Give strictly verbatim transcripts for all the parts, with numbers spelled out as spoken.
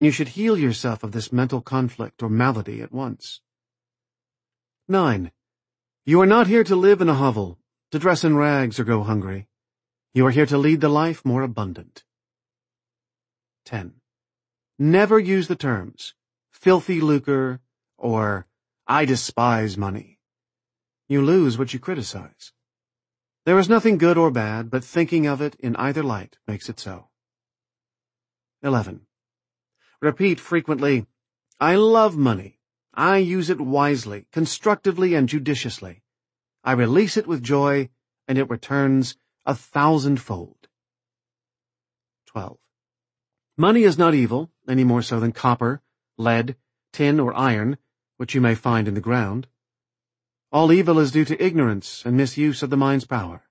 You should heal yourself of this mental conflict or malady at once. Nine. You are not here to live in a hovel, to dress in rags or go hungry. You are here to lead the life more abundant. Ten. Never use the terms filthy lucre or I despise money. You lose what you criticize. There is nothing good or bad, but thinking of it in either light makes it so. Eleven. Repeat frequently, I love money. I use it wisely, constructively, and judiciously. I release it with joy, and it returns a thousandfold. Twelve. Money is not evil, any more so than copper, lead, tin, or iron, which you may find in the ground. All evil is due to ignorance and misuse of the mind's power.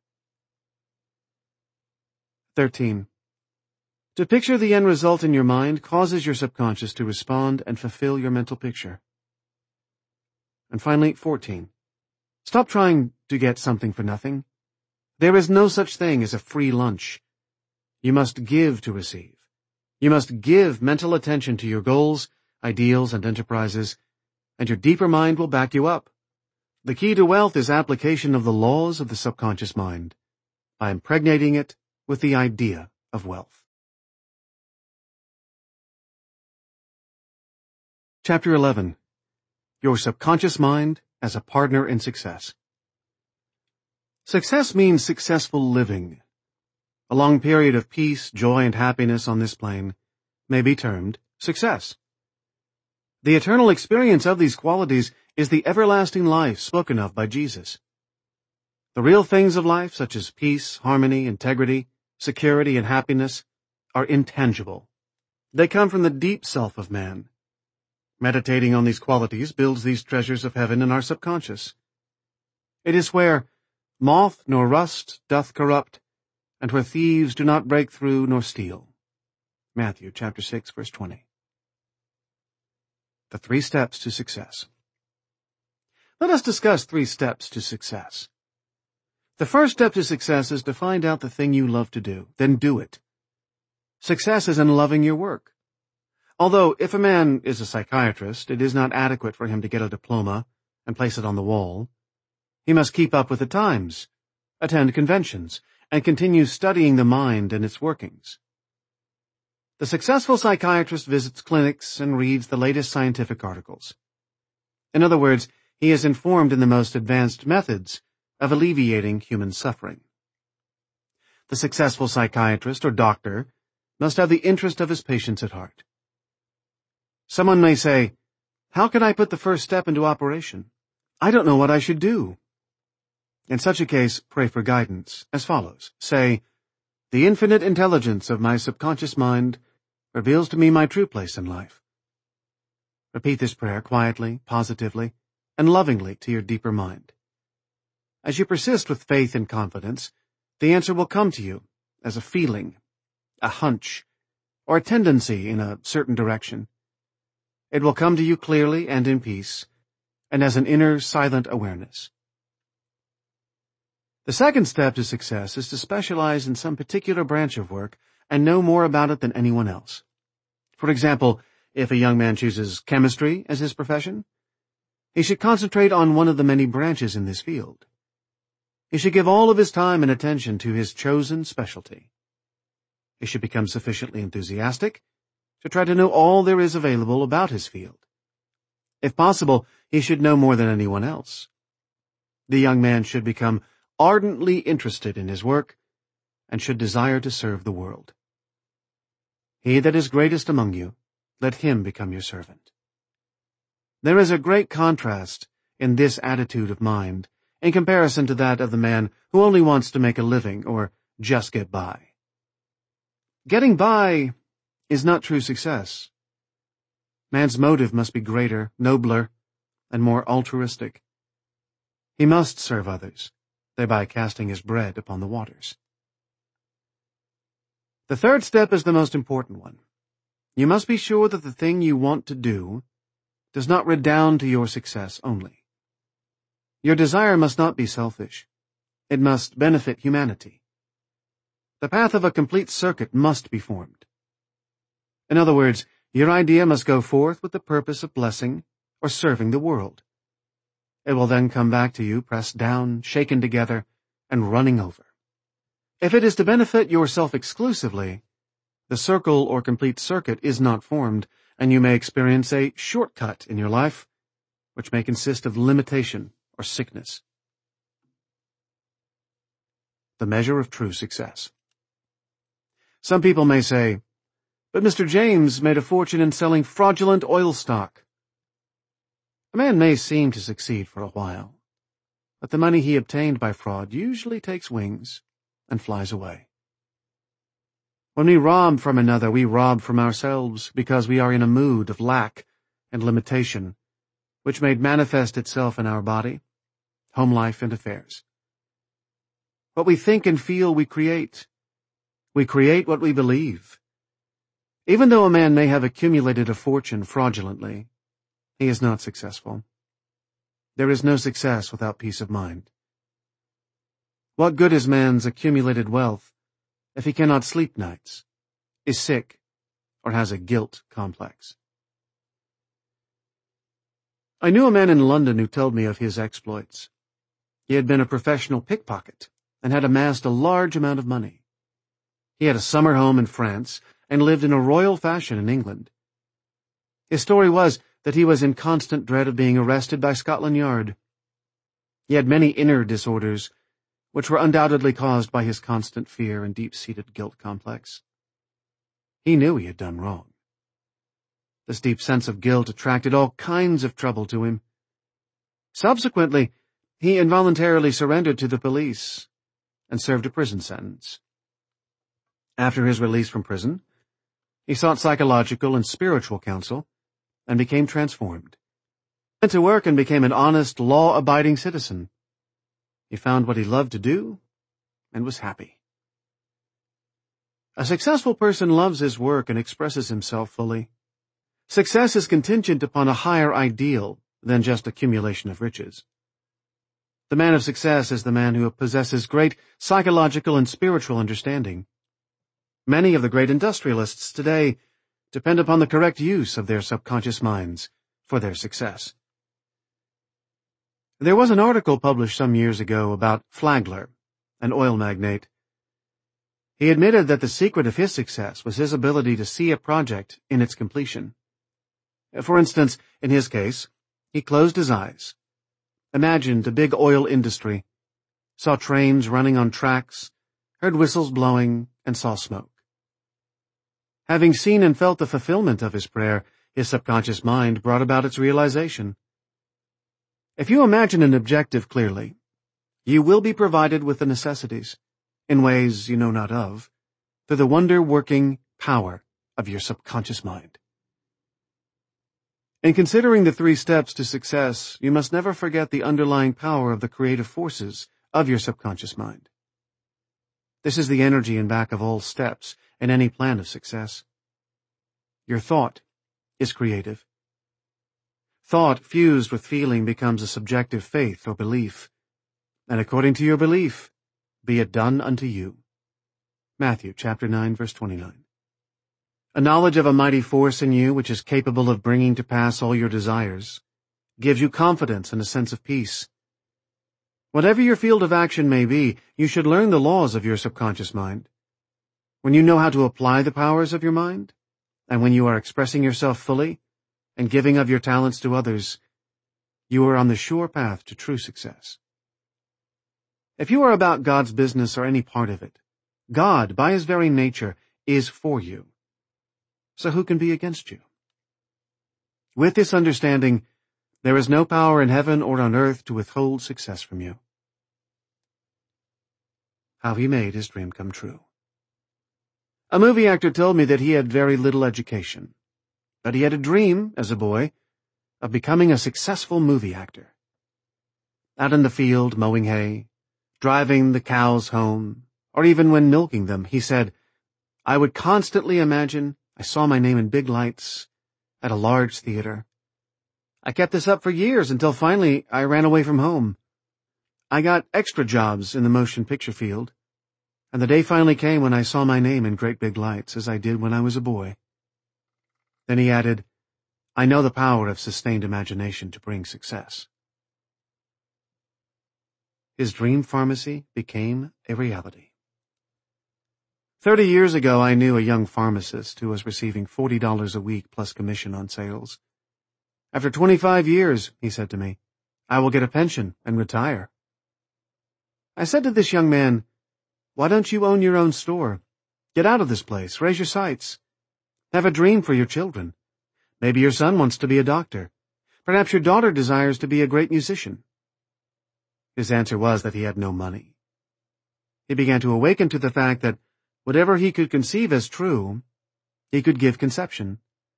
Thirteen. To picture the end result in your mind causes your subconscious to respond and fulfill your mental picture. And finally, fourteen. Stop trying to get something for nothing. There is no such thing as a free lunch. You must give to receive. You must give mental attention to your goals, ideals, and enterprises, and your deeper mind will back you up. The key to wealth is application of the laws of the subconscious mind, by impregnating it with the idea of wealth. Chapter eleven. Your subconscious mind as a partner in success. Success means successful living. A long period of peace, joy, and happiness on this plane may be termed success. The eternal experience of these qualities is the everlasting life spoken of by Jesus. The real things of life, such as peace, harmony, integrity, security, and happiness, are intangible. They come from the deep self of man. Meditating on these qualities builds these treasures of heaven in our subconscious. It is where moth nor rust doth corrupt, and where thieves do not break through nor steal. Matthew chapter six, verse twenty. The three steps to success. Let us discuss three steps to success. The first step to success is to find out the thing you love to do, then do it. Success is in loving your work. Although, if a man is a psychiatrist, it is not adequate for him to get a diploma and place it on the wall. He must keep up with the times, attend conventions, and continue studying the mind and its workings. The successful psychiatrist visits clinics and reads the latest scientific articles. In other words, he is informed in the most advanced methods of alleviating human suffering. The successful psychiatrist or doctor must have the interest of his patients at heart. Someone may say, how can I put the first step into operation? I don't know what I should do. In such a case, pray for guidance, as follows. Say, the infinite intelligence of my subconscious mind reveals to me my true place in life. Repeat this prayer quietly, positively, and lovingly to your deeper mind. As you persist with faith and confidence, the answer will come to you as a feeling, a hunch, or a tendency in a certain direction. It will come to you clearly and in peace, and as an inner silent awareness. The second step to success is to specialize in some particular branch of work and know more about it than anyone else. For example, if a young man chooses chemistry as his profession, he should concentrate on one of the many branches in this field. He should give all of his time and attention to his chosen specialty. He should become sufficiently enthusiastic to try to know all there is available about his field. If possible, he should know more than anyone else. The young man should become ardently interested in his work and should desire to serve the world. He that is greatest among you, let him become your servant. There is a great contrast in this attitude of mind in comparison to that of the man who only wants to make a living or just get by. Getting by is not true success. Man's motive must be greater, nobler, and more altruistic. He must serve others, thereby casting his bread upon the waters. The third step is the most important one. You must be sure that the thing you want to do does not redound to your success only. Your desire must not be selfish. It must benefit humanity. The path of a complete circuit must be formed. In other words, Your idea must go forth with the purpose of blessing or serving the world. It will then come back to you, pressed down, shaken together, and running over. If it is to benefit yourself exclusively, the circle or complete circuit is not formed, and you may experience a shortcut in your life, which may consist of limitation or sickness. The measure of true success. Some people may say, "But Mister James made a fortune in selling fraudulent oil stock." A man may seem to succeed for a while, but the money he obtained by fraud usually takes wings and flies away. When we rob from another, we rob from ourselves because we are in a mood of lack and limitation, which may manifest itself in our body, home life, and affairs. What we think and feel, we create. We create what we believe. Even though a man may have accumulated a fortune fraudulently, he is not successful. There is no success without peace of mind. What good is man's accumulated wealth if he cannot sleep nights, is sick, or has a guilt complex? I knew a man in London who told me of his exploits. He had been a professional pickpocket and had amassed a large amount of money. He had a summer home in France and lived in a royal fashion in England. His story was that he was in constant dread of being arrested by Scotland Yard. He had many inner disorders, which were undoubtedly caused by his constant fear and deep-seated guilt complex. He knew he had done wrong. This deep sense of guilt attracted all kinds of trouble to him. Subsequently, he involuntarily surrendered to the police and served a prison sentence. After his release from prison, he sought psychological and spiritual counsel and became transformed. He went to work and became an honest, law-abiding citizen. He found what he loved to do and was happy. A successful person loves his work and expresses himself fully. Success is contingent upon a higher ideal than just accumulation of riches. The man of success is the man who possesses great psychological and spiritual understanding. Many of the great industrialists today depend upon the correct use of their subconscious minds for their success. There was an article published some years ago about Flagler, an oil magnate. He admitted that the secret of his success was his ability to see a project in its completion. For instance, in his case, he closed his eyes, imagined a big oil industry, saw trains running on tracks, heard whistles blowing, and saw smoke. Having seen and felt the fulfillment of his prayer, his subconscious mind brought about its realization. If you imagine an objective clearly, you will be provided with the necessities, in ways you know not of, through the wonder-working power of your subconscious mind. In considering the three steps to success, you must never forget the underlying power of the creative forces of your subconscious mind. This is the energy in back of all steps in any plan of success. Your thought is creative. Thought fused with feeling becomes a subjective faith or belief, and according to your belief, be it done unto you. Matthew chapter nine, verse twenty-nine. A knowledge of a mighty force in you which is capable of bringing to pass all your desires gives you confidence and a sense of peace. Whatever your field of action may be, you should learn the laws of your subconscious mind. When you know how to apply the powers of your mind, and when you are expressing yourself fully and giving of your talents to others, you are on the sure path to true success. If you are about God's business or any part of it, God, by his very nature, is for you. So who can be against you? With this understanding, there is no power in heaven or on earth to withhold success from you. How he made his dream come true. A movie actor told me that he had very little education, but he had a dream, as a boy, of becoming a successful movie actor. Out in the field, mowing hay, driving the cows home, or even when milking them, he said, I would constantly imagine I saw my name in big lights at a large theater. I kept this up for years until finally I ran away from home. I got extra jobs in the motion picture field, and the day finally came when I saw my name in great big lights, as I did when I was a boy. Then he added, "I know the power of sustained imagination to bring success." His dream pharmacy became a reality. Thirty years ago, I knew a young pharmacist who was receiving forty dollars a week plus commission on sales. "After twenty-five years," he said to me, "I will get a pension and retire." I said to this young man, "Why don't you own your own store? Get out of this place, raise your sights. Have a dream for your children. Maybe your son wants to be a doctor. Perhaps your daughter desires to be a great musician." His answer was that he had no money. He began to awaken to the fact that whatever he could conceive as true, he could give conception.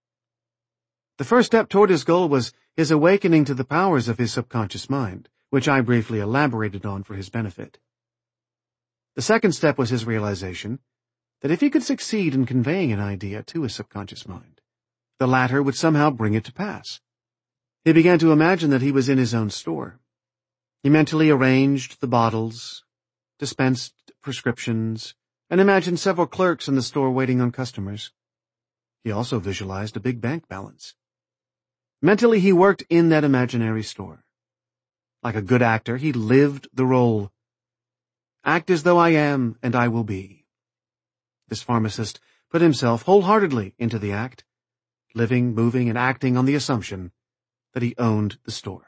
The first step toward his goal was his awakening to the powers of his subconscious mind, which I briefly elaborated on for his benefit. The second step was his realization that if he could succeed in conveying an idea to his subconscious mind, the latter would somehow bring it to pass. He began to imagine that he was in his own store. He mentally arranged the bottles, dispensed prescriptions, and imagined several clerks in the store waiting on customers. He also visualized a big bank balance. Mentally, he worked in that imaginary store. Like a good actor, he lived the role. "Act as though I am, and I will be." This pharmacist put himself wholeheartedly into the act, living, moving, and acting on the assumption that he owned the store.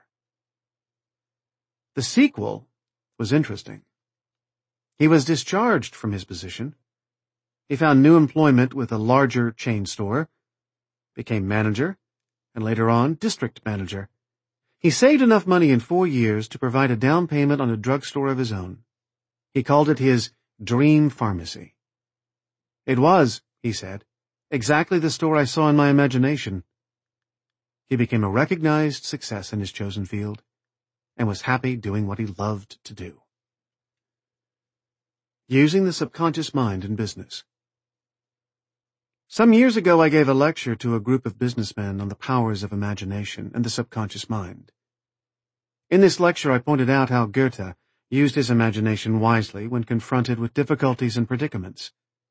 The sequel was interesting. He was discharged from his position. He found new employment with a larger chain store, became manager, and later on district manager. He saved enough money in four years to provide a down payment on a drugstore of his own. He called it his dream pharmacy. "It was," he said, "exactly the store I saw in my imagination." He became a recognized success in his chosen field, and was happy doing what he loved to do. Using the subconscious mind in business. Some years ago, I gave a lecture to a group of businessmen on the powers of imagination and the subconscious mind. In this lecture, I pointed out how Goethe used his imagination wisely when confronted with difficulties and predicaments.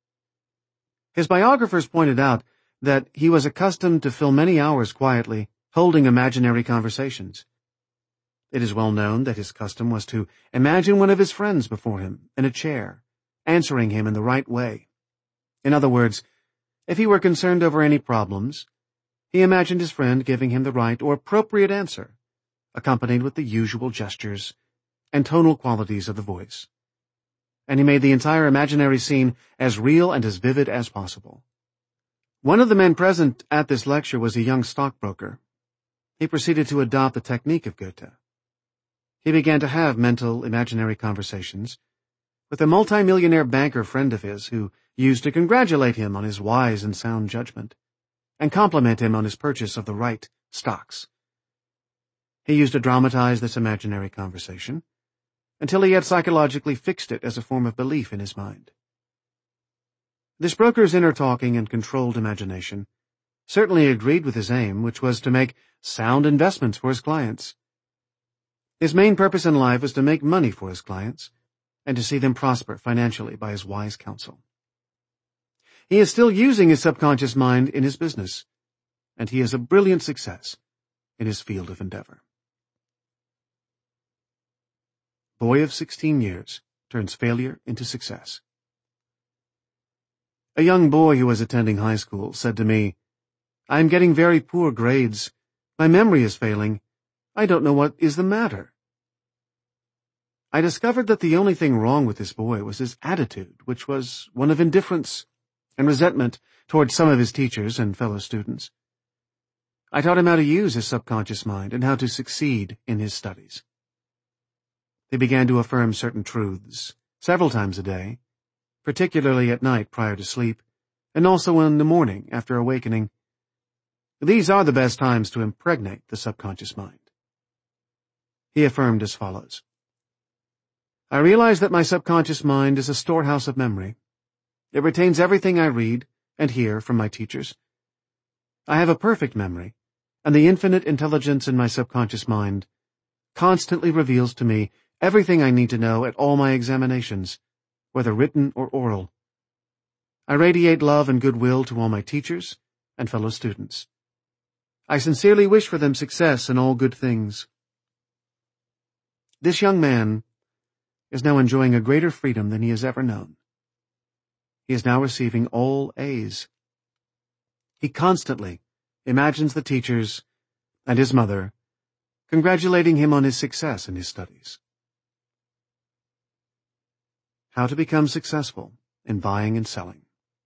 His biographers pointed out that he was accustomed to fill many hours quietly, holding imaginary conversations. It is well known that his custom was to imagine one of his friends before him, in a chair, answering him in the right way. In other words, if he were concerned over any problems, he imagined his friend giving him the right or appropriate answer, accompanied with the usual gestures and tonal qualities of the voice. And he made the entire imaginary scene as real and as vivid as possible. One of the men present at this lecture was a young stockbroker. He proceeded to adopt the technique of Goethe. He began to have mental, imaginary conversations with a multimillionaire banker friend of his who used to congratulate him on his wise and sound judgment and compliment him on his purchase of the right stocks. He used to dramatize this imaginary conversation until he had psychologically fixed it as a form of belief in his mind. This broker's inner talking and controlled imagination certainly agreed with his aim, which was to make sound investments for his clients. His main purpose in life was to make money for his clients and to see them prosper financially by his wise counsel. He is still using his subconscious mind in his business, and he is a brilliant success in his field of endeavor. Boy of sixteen years turns failure into success. A young boy who was attending high school said to me, "I am getting very poor grades. My memory is failing. I don't know what is the matter." I discovered that the only thing wrong with this boy was his attitude, which was one of indifference and resentment towards some of his teachers and fellow students. I taught him how to use his subconscious mind and how to succeed in his studies. He began to affirm certain truths several times a day, particularly at night prior to sleep, and also in the morning after awakening. These are the best times to impregnate the subconscious mind. He affirmed as follows: "I realize that my subconscious mind is a storehouse of memory. It retains everything I read and hear from my teachers. I have a perfect memory, and the infinite intelligence in my subconscious mind constantly reveals to me everything I need to know at all my examinations, whether written or oral. I radiate love and goodwill to all my teachers, and fellow students. I sincerely wish for them success in all good things. This young man is now enjoying a greater freedom than he has ever known. He is now receiving all A's. He constantly imagines the teachers and his mother congratulating him on his success in his studies. How to become successful in buying and selling.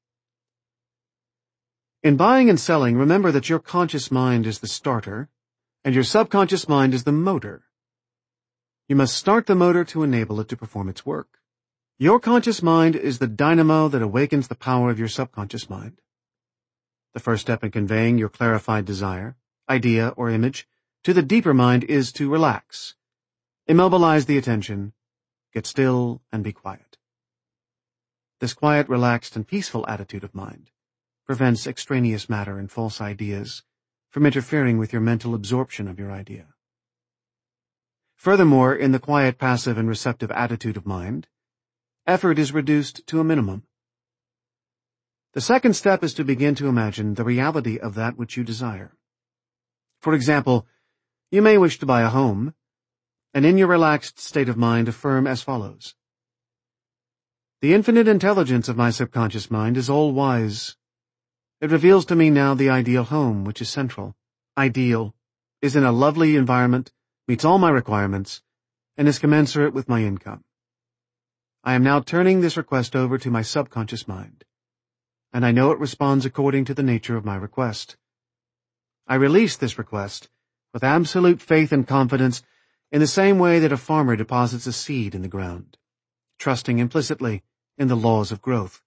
In buying and selling, remember that your conscious mind is the starter and your subconscious mind is the motor. You must start the motor to enable it to perform its work. Your conscious mind is the dynamo that awakens the power of your subconscious mind. The first step in conveying your clarified desire, idea, or image to the deeper mind is to relax, immobilize the attention, get still, and be quiet. This quiet, relaxed, and peaceful attitude of mind prevents extraneous matter and false ideas from interfering with your mental absorption of your idea. Furthermore, in the quiet, passive, and receptive attitude of mind, effort is reduced to a minimum. The second step is to begin to imagine the reality of that which you desire. For example, you may wish to buy a home, and in your relaxed state of mind affirm as follows: The infinite intelligence of my subconscious mind is all-wise. It reveals to me now the ideal home, which is central, ideal, is in a lovely environment, meets all my requirements, and is commensurate with my income. I am now turning this request over to my subconscious mind, and I know it responds according to the nature of my request. I release this request with absolute faith and confidence in the same way that a farmer deposits a seed in the ground, trusting implicitly in the laws of growth.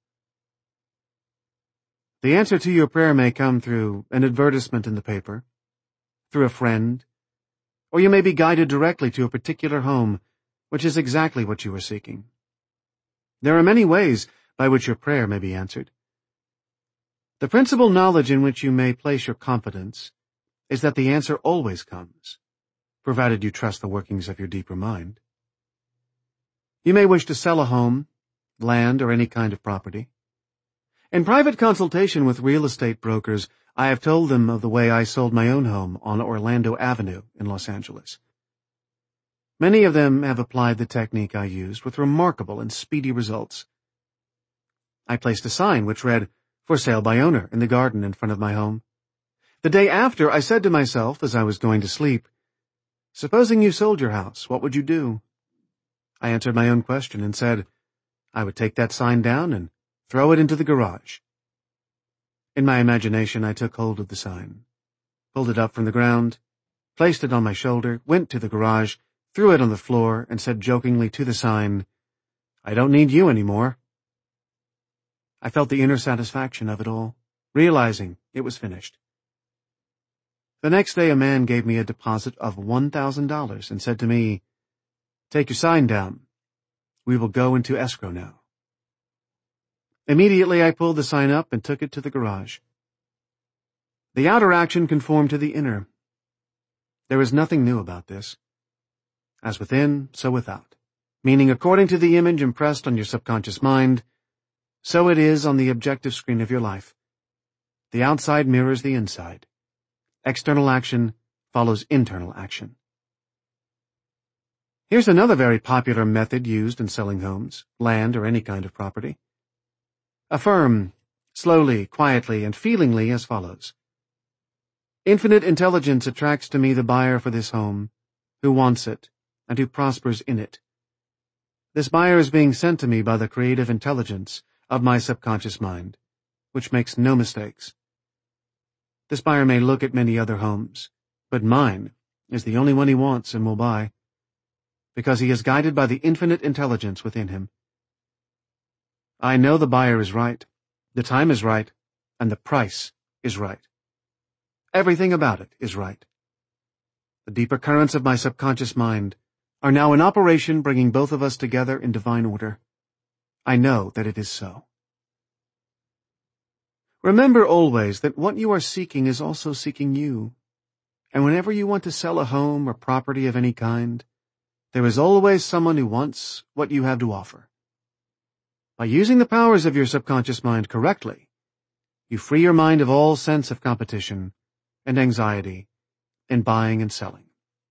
The answer to your prayer may come through an advertisement in the paper, through a friend, or you may be guided directly to a particular home, which is exactly what you are seeking. There are many ways by which your prayer may be answered. The principal knowledge in which you may place your confidence is that the answer always comes, provided you trust the workings of your deeper mind. You may wish to sell a home, land, or any kind of property. In private consultation with real estate brokers, I have told them of the way I sold my own home on Orlando Avenue in Los Angeles. Many of them have applied the technique I used with remarkable and speedy results. I placed a sign which read, "For sale by owner," in the garden in front of my home. The day after, I said to myself as I was going to sleep, "Supposing you sold your house, what would you do?" I answered my own question and said, I would take that sign down and throw it into the garage. In my imagination, I took hold of the sign, pulled it up from the ground, placed it on my shoulder, went to the garage, threw it on the floor, and said jokingly to the sign, "I don't need you anymore." I felt the inner satisfaction of it all, realizing it was finished. The next day, a man gave me a deposit of one thousand dollars and said to me, "Take your sign down. We will go into escrow now." Immediately, I pulled the sign up and took it to the garage. The outer action conformed to the inner. There is nothing new about this. As within, so without, meaning according to the image impressed on your subconscious mind, so it is on the objective screen of your life. The outside mirrors the inside. External action follows internal action. Here's another very popular method used in selling homes, land, or any kind of property. Affirm, slowly, quietly, and feelingly as follows. Infinite intelligence attracts to me the buyer for this home, who wants it, and who prospers in it. This buyer is being sent to me by the creative intelligence of my subconscious mind, which makes no mistakes. This buyer may look at many other homes, but mine is the only one he wants and will buy, because he is guided by the infinite intelligence within him. I know the buyer is right, the time is right, and the price is right. Everything about it is right. The deeper currents of my subconscious mind are now in operation, bringing both of us together in divine order. I know that it is so. Remember always that what you are seeking is also seeking you, and whenever you want to sell a home or property of any kind, there is always someone who wants what you have to offer. By using the powers of your subconscious mind correctly, You free your mind of all sense of competition and anxiety in buying and selling.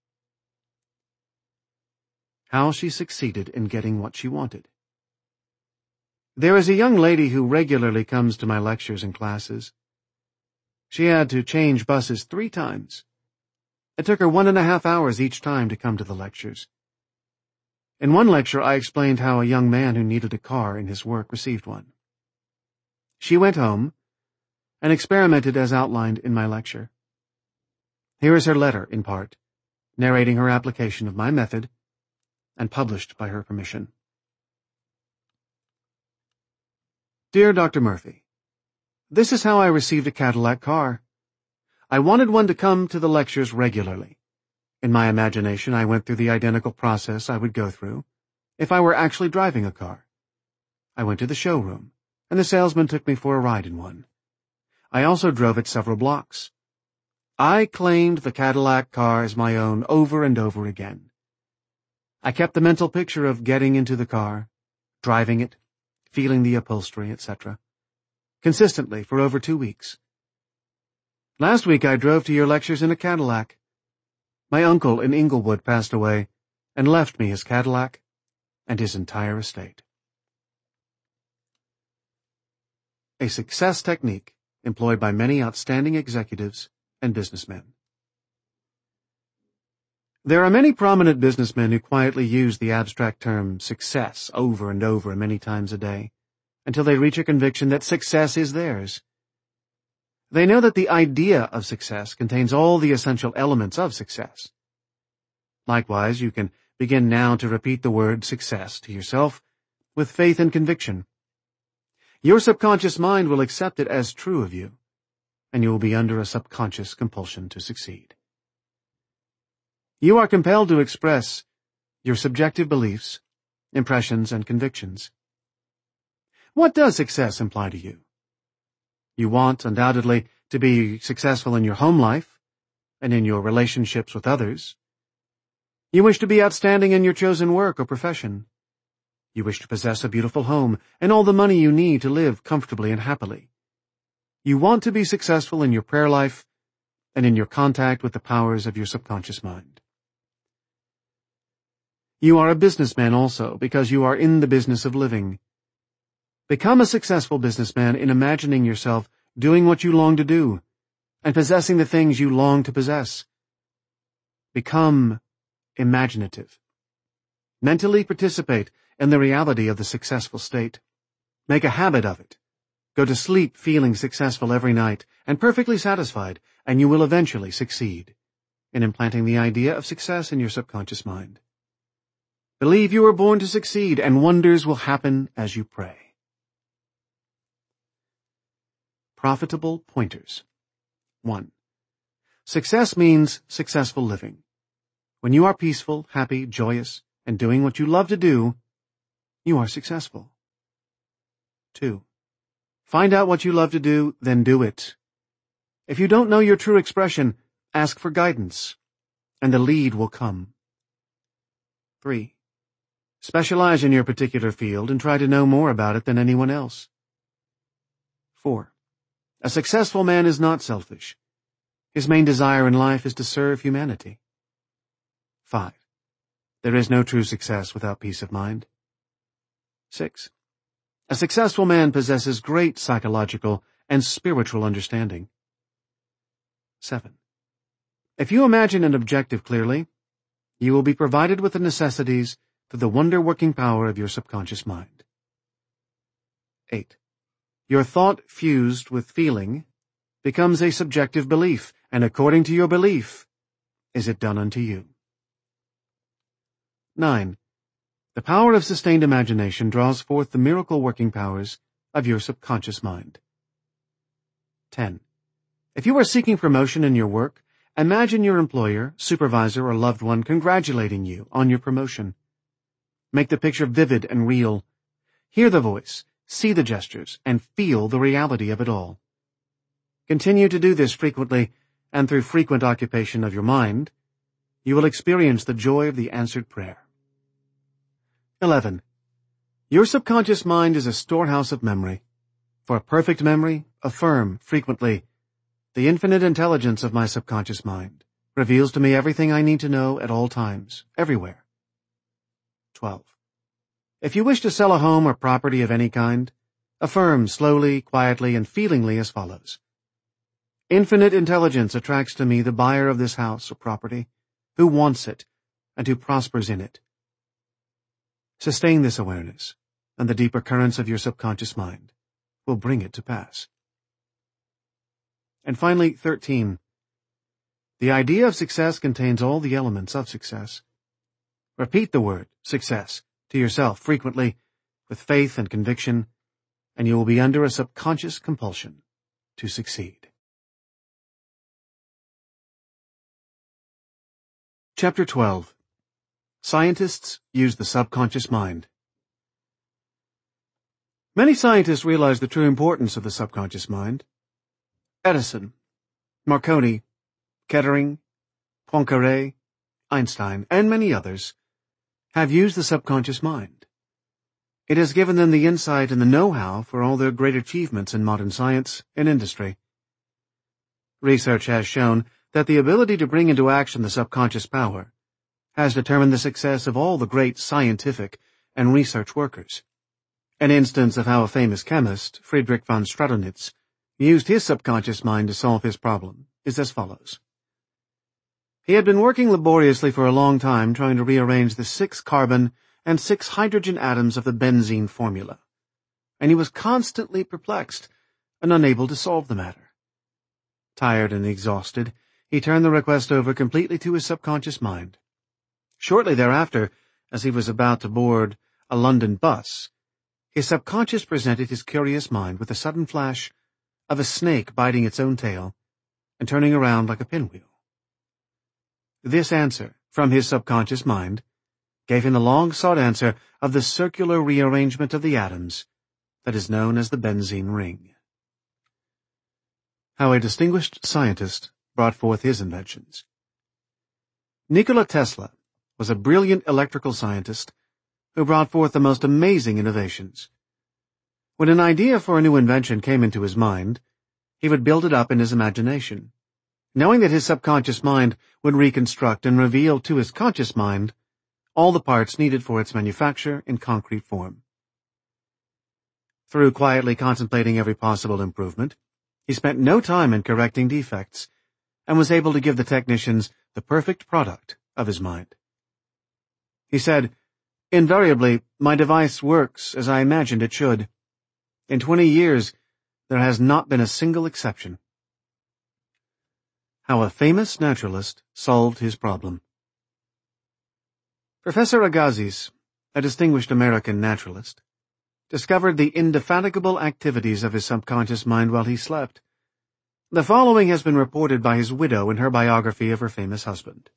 How she succeeded in getting what she wanted. There is a young lady who regularly comes to my lectures and classes. She had to change buses three times. It took her one and a half hours each time to come to the lectures. In one lecture, I explained how a young man who needed a car in his work received one. She went home and experimented as outlined in my lecture. Here is her letter, in part, narrating her application of my method and published by her permission. Dear Doctor Murphy, this is how I received a Cadillac car. I wanted one to come to the lectures regularly. In my imagination, I went through the identical process I would go through if I were actually driving a car. I went to the showroom, and the salesman took me for a ride in one. I also drove it several blocks. I claimed the Cadillac car as my own over and over again. I kept the mental picture of getting into the car, driving it, feeling the upholstery, et cetera, consistently for over two weeks. Last week I drove to your lectures in a Cadillac. My uncle in Inglewood passed away and left me his Cadillac and his entire estate. A success technique employed by many outstanding executives and businessmen. There are many prominent businessmen who quietly use the abstract term success over and over many times a day until they reach a conviction that success is theirs. They know that the idea of success contains all the essential elements of success. Likewise, you can begin now to repeat the word success to yourself with faith and conviction. Your subconscious mind will accept it as true of you, and you will be under a subconscious compulsion to succeed. You are compelled to express your subjective beliefs, impressions, and convictions. What does success imply to you? You want, undoubtedly, to be successful in your home life and in your relationships with others. You wish to be outstanding in your chosen work or profession. You wish to possess a beautiful home and all the money you need to live comfortably and happily. You want to be successful in your prayer life and in your contact with the powers of your subconscious mind. You are a businessman also because you are in the business of living. Become a successful businessman in imagining yourself doing what you long to do and possessing the things you long to possess. Become imaginative. Mentally participate in the reality of the successful state. Make a habit of it. Go to sleep feeling successful every night and perfectly satisfied, and you will eventually succeed in implanting the idea of success in your subconscious mind. Believe you were born to succeed, and wonders will happen as you pray. Profitable pointers. One. Success means successful living. When you are peaceful, happy, joyous, and doing what you love to do, you are successful. Two. Find out what you love to do, then do it. If you don't know your true expression, ask for guidance, and the lead will come. Three. Specialize in your particular field and try to know more about it than anyone else. Four. A successful man is not selfish. His main desire in life is to serve humanity. Five. There is no true success without peace of mind. Six. A successful man possesses great psychological and spiritual understanding. Seven. If you imagine an objective clearly, you will be provided with the necessities through the wonder-working power of your subconscious mind. Eight. Your thought fused with feeling becomes a subjective belief, and according to your belief, is it done unto you. Nine. The power of sustained imagination draws forth the miracle-working powers of your subconscious mind. Ten. If you are seeking promotion in your work, imagine your employer, supervisor, or loved one congratulating you on your promotion. Make the picture vivid and real. Hear the voice, see the gestures, and feel the reality of it all. Continue to do this frequently, and through frequent occupation of your mind, you will experience the joy of the answered prayer. Eleven. Your subconscious mind is a storehouse of memory. For a perfect memory, affirm frequently, "The infinite intelligence of my subconscious mind reveals to me everything I need to know at all times, everywhere." twelve. If you wish to sell a home or property of any kind, affirm slowly, quietly, and feelingly as follows: "Infinite intelligence attracts to me the buyer of this house or property, who wants it, and who prospers in it." Sustain this awareness, and the deeper currents of your subconscious mind will bring it to pass. And finally, thirteen. The idea of success contains all the elements of success. Repeat the word success to yourself frequently with faith and conviction, and you will be under a subconscious compulsion to succeed. Chapter twelve. Scientists use the subconscious mind. Many scientists realize the true importance of the subconscious mind. Edison, Marconi, Kettering, Poincaré, Einstein, and many others have used the subconscious mind. It has given them the insight and the know-how for all their great achievements in modern science and industry. Research has shown that the ability to bring into action the subconscious power has determined the success of all the great scientific and research workers. An instance of how a famous chemist, Friedrich von Stradonitz, used his subconscious mind to solve his problem is as follows. He had been working laboriously for a long time trying to rearrange the six carbon and six hydrogen atoms of the benzene formula, and he was constantly perplexed and unable to solve the matter. Tired and exhausted, he turned the request over completely to his subconscious mind. Shortly thereafter, as he was about to board a London bus, his subconscious presented his curious mind with a sudden flash of a snake biting its own tail and turning around like a pinwheel. This answer, from his subconscious mind, gave him the long-sought answer of the circular rearrangement of the atoms that is known as the benzene ring. How a distinguished scientist brought forth his inventions. Nikola Tesla was a brilliant electrical scientist who brought forth the most amazing innovations. When an idea for a new invention came into his mind, he would build it up in his imagination, knowing that his subconscious mind would reconstruct and reveal to his conscious mind all the parts needed for its manufacture in concrete form. Through quietly contemplating every possible improvement, he spent no time in correcting defects, and was able to give the technicians the perfect product of his mind. He said, "Invariably, my device works as I imagined it should. In twenty years, there has not been a single exception." How a famous naturalist solved his problem. Professor Agassiz, a distinguished American naturalist, discovered the indefatigable activities of his subconscious mind while he slept. The following has been reported by his widow in her biography of her famous husband.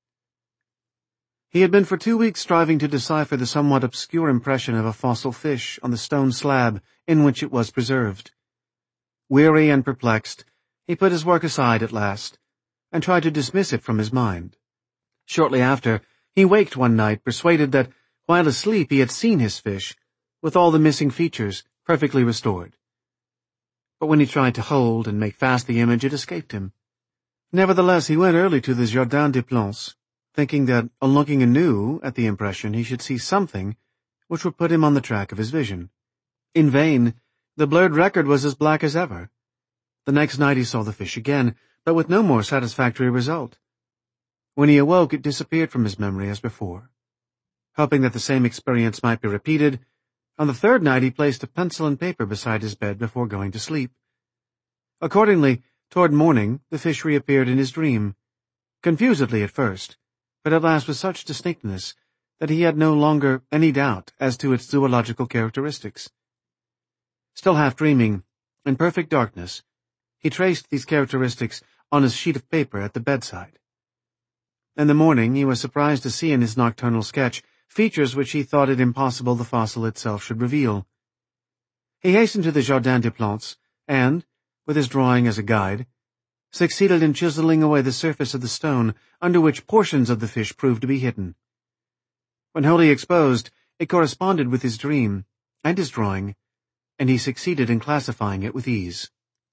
He had been for two weeks striving to decipher the somewhat obscure impression of a fossil fish on the stone slab in which it was preserved. Weary and perplexed, he put his work aside at last, and tried to dismiss it from his mind. Shortly after, he waked one night, persuaded that, while asleep, he had seen his fish, with all the missing features perfectly restored. But when he tried to hold and make fast the image, it escaped him. Nevertheless, he went early to the Jardin des Plantes, thinking that, on looking anew at the impression, he should see something which would put him on the track of his vision. In vain. The blurred record was as black as ever. The next night he saw the fish again, but with no more satisfactory result. When he awoke, it disappeared from his memory as before. Hoping that the same experience might be repeated, on the third night he placed a pencil and paper beside his bed before going to sleep. Accordingly, toward morning, the fish reappeared in his dream, confusedly at first, but at last with such distinctness that he had no longer any doubt as to its zoological characteristics. Still half dreaming, in perfect darkness, he traced these characteristics on a sheet of paper at the bedside. In the morning he was surprised to see in his nocturnal sketch features which he thought it impossible the fossil itself should reveal. He hastened to the Jardin des Plantes, and, with his drawing as a guide, succeeded in chiseling away the surface of the stone under which portions of the fish proved to be hidden. When wholly exposed, it corresponded with his dream and his drawing, and he succeeded in classifying it with ease.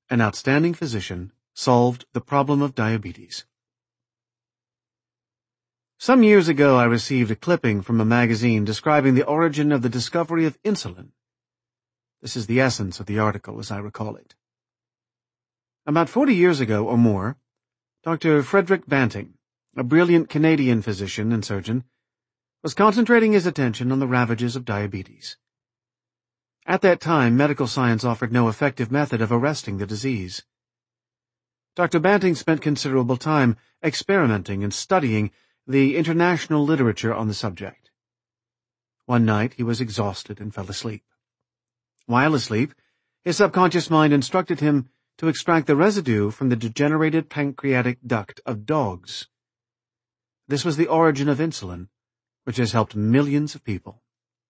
an outstanding physician, solved the problem of diabetes. Some years ago I received a clipping from a magazine describing the origin of the discovery of insulin. This is the essence of the article as I recall it. About forty years ago or more, Doctor Frederick Banting, a brilliant Canadian physician and surgeon, was concentrating his attention on the ravages of diabetes. At that time, medical science offered no effective method of arresting the disease. Doctor Banting spent considerable time experimenting and studying the international literature on the subject. One night he was exhausted and fell asleep. While asleep, his subconscious mind instructed him to extract the residue from the degenerated pancreatic duct of dogs. This was the origin of insulin, which has helped millions of people.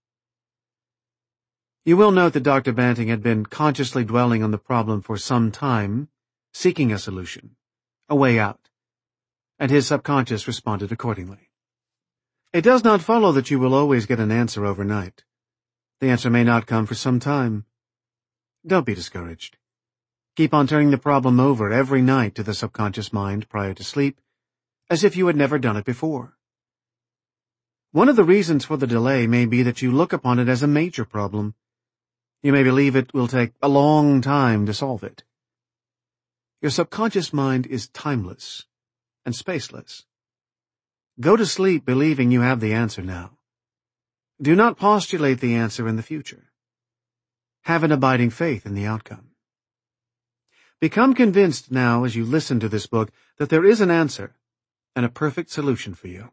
You will note that Doctor Banting had been consciously dwelling on the problem for some time, seeking a solution, a way out, and his subconscious responded accordingly. It does not follow that you will always get an answer overnight. The answer may not come for some time. Don't be discouraged. Keep on turning the problem over every night to the subconscious mind prior to sleep, as if you had never done it before. One of the reasons for the delay may be that you look upon it as a major problem. You may believe it will take a long time to solve it. Your subconscious mind is timeless and spaceless. Go to sleep believing you have the answer now. Do not postulate the answer in the future. Have an abiding faith in the outcome. Become convinced now as you listen to this book that there is an answer and a perfect solution for you.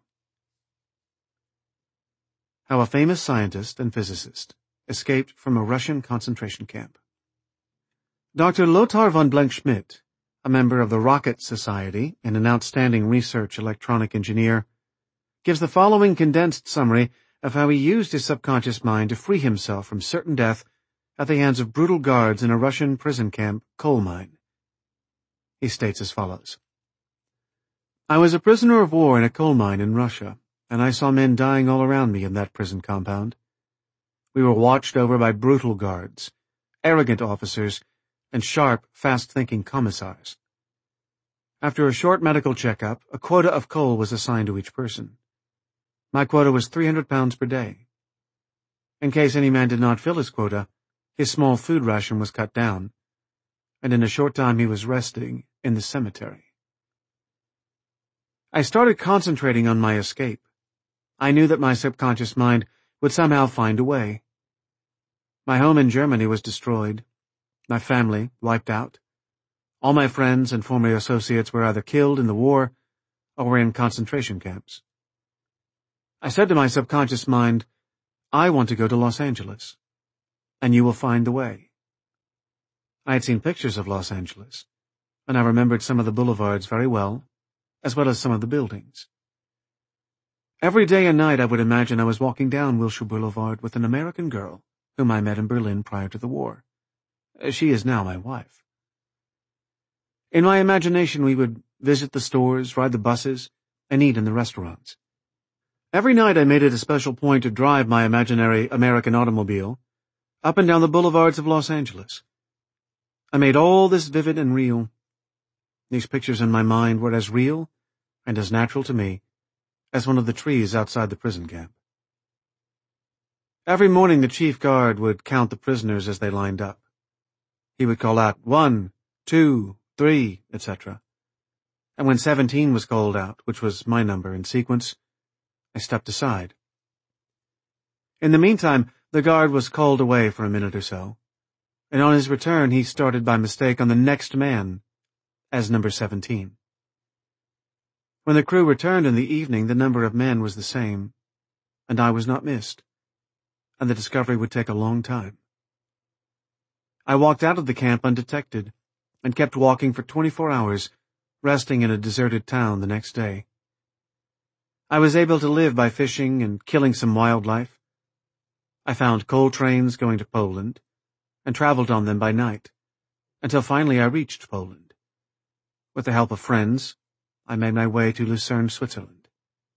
How a famous scientist and physicist escaped from a Russian concentration camp. Doctor Lothar von Blenkschmidt, a member of the Rocket Society and an outstanding research electronic engineer, gives the following condensed summary of how he used his subconscious mind to free himself from certain death at the hands of brutal guards in a Russian prison camp coal mine. He states as follows. I was a prisoner of war in a coal mine in Russia, and I saw men dying all around me in that prison compound. We were watched over by brutal guards, arrogant officers, and sharp, fast-thinking commissars. After a short medical checkup, a quota of coal was assigned to each person. My quota was three hundred pounds per day. In case any man did not fill his quota, his small food ration was cut down, and in a short time he was resting in the cemetery. I started concentrating on my escape. I knew that my subconscious mind would somehow find a way. My home in Germany was destroyed, my family wiped out. All my friends and former associates were either killed in the war or were in concentration camps. I said to my subconscious mind, I want to go to Los Angeles, and you will find the way. I had seen pictures of Los Angeles, and I remembered some of the boulevards very well, as well as some of the buildings. Every day and night I would imagine I was walking down Wilshire Boulevard with an American girl whom I met in Berlin prior to the war. She is now my wife. In my imagination we would visit the stores, ride the buses, and eat in the restaurants. Every night I made it a special point to drive my imaginary American automobile up and down the boulevards of Los Angeles. I made all this vivid and real. These pictures in my mind were as real and as natural to me as one of the trees outside the prison camp. Every morning the chief guard would count the prisoners as they lined up. He would call out, one, two, three, et cetera. And when seventeen was called out, which was my number in sequence, I stepped aside. In the meantime, the guard was called away for a minute or so, and on his return he started by mistake on the next man as number seventeen. When the crew returned in the evening, the number of men was the same, and I was not missed, and the discovery would take a long time. I walked out of the camp undetected, and kept walking for twenty-four hours, resting in a deserted town the next day. I was able to live by fishing and killing some wildlife. I found coal trains going to Poland, and traveled on them by night, until finally I reached Poland. With the help of friends, I made my way to Lucerne, Switzerland.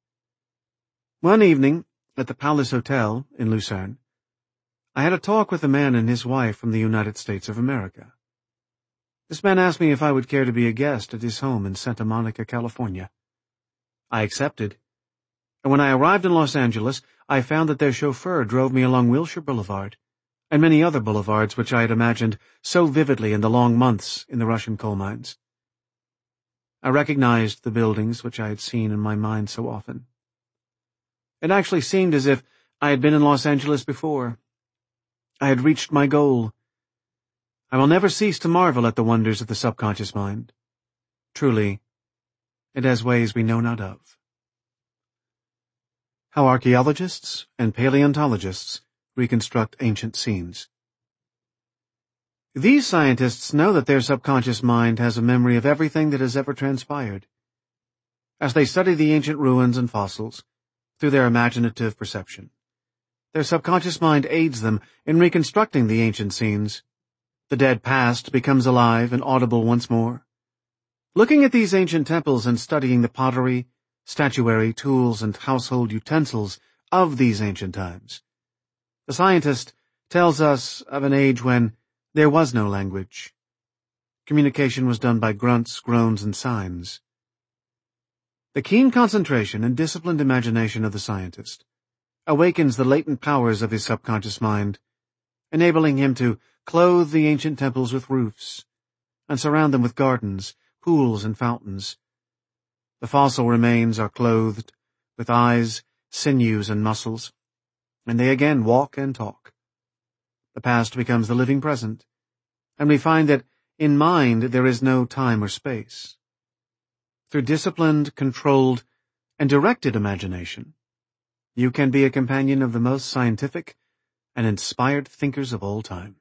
One evening, at the Palace Hotel in Lucerne, I had a talk with a man and his wife from the United States of America. This man asked me if I would care to be a guest at his home in Santa Monica, California. I accepted, and when I arrived in Los Angeles, I found that their chauffeur drove me along Wilshire Boulevard and many other boulevards which I had imagined so vividly in the long months in the Russian coal mines. I recognized the buildings which I had seen in my mind so often. It actually seemed as if I had been in Los Angeles before. I had reached my goal. I will never cease to marvel at the wonders of the subconscious mind. Truly, it has ways we know not of. How archaeologists and paleontologists reconstruct ancient scenes. These scientists know that their subconscious mind has a memory of everything that has ever transpired. As they study the ancient ruins and fossils, through their imaginative perception, their subconscious mind aids them in reconstructing the ancient scenes. The dead past becomes alive and audible once more. Looking at these ancient temples and studying the pottery, statuary, tools, and household utensils of these ancient times, the scientist tells us of an age when there was no language. Communication was done by grunts, groans, and signs. The keen concentration and disciplined imagination of the scientist awakens the latent powers of his subconscious mind, enabling him to clothe the ancient temples with roofs and surround them with gardens, pools, and fountains. The fossil remains are clothed with eyes, sinews, and muscles, and they again walk and talk. The past becomes the living present, and we find that in mind there is no time or space. Through disciplined, controlled, and directed imagination, you can be a companion of the most scientific and inspired thinkers of all time.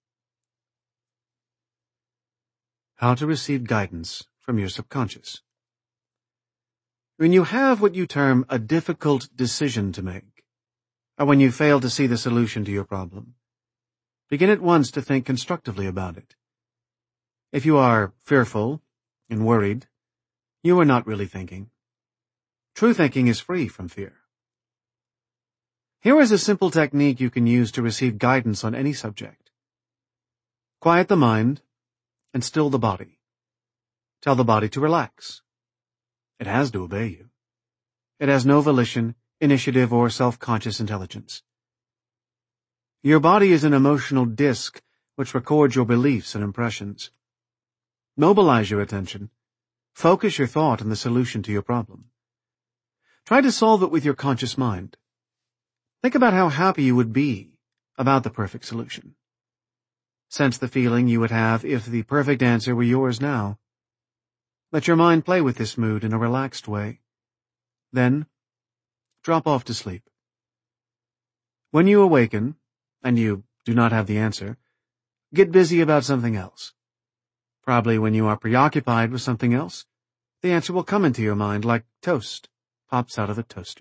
How to receive guidance from your subconscious. When you have what you term a difficult decision to make, or when you fail to see the solution to your problem, begin at once to think constructively about it. If you are fearful and worried, you are not really thinking. True thinking is free from fear. Here is a simple technique you can use to receive guidance on any subject. Quiet the mind and still the body. Tell the body to relax. It has to obey you. It has no volition, initiative, or self-conscious intelligence. Your body is an emotional disk which records your beliefs and impressions. Mobilize your attention. Focus your thought on the solution to your problem. Try to solve it with your conscious mind. Think about how happy you would be about the perfect solution. Sense the feeling you would have if the perfect answer were yours now. Let your mind play with this mood in a relaxed way. Then, drop off to sleep. When you awaken, and you do not have the answer, get busy about something else. Probably when you are preoccupied with something else, the answer will come into your mind like toast pops out of a toaster.